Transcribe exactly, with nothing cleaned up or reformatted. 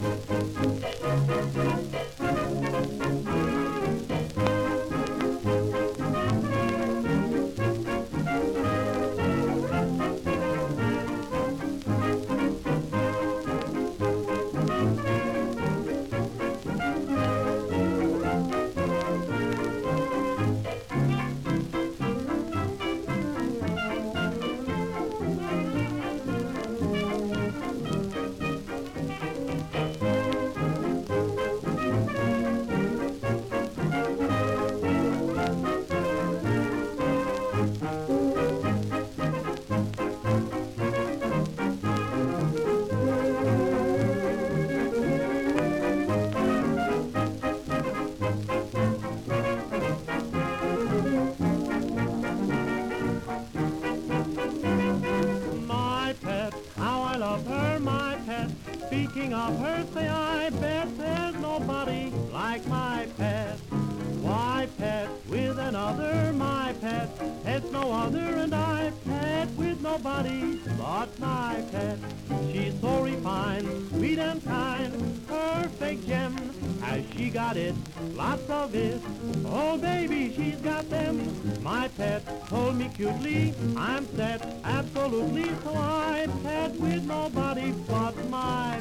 Speaking of her, say I bet there's nobody like my pet. Why pet with another, my pet? Pet's no other, and I pet with nobody but my pet. She's so refined, sweet and kind, perfect gem. Has she got it? Lots of it. Oh baby, she's got them. My pet told me cutely, I'm set, absolutely. So I pet with nobody but my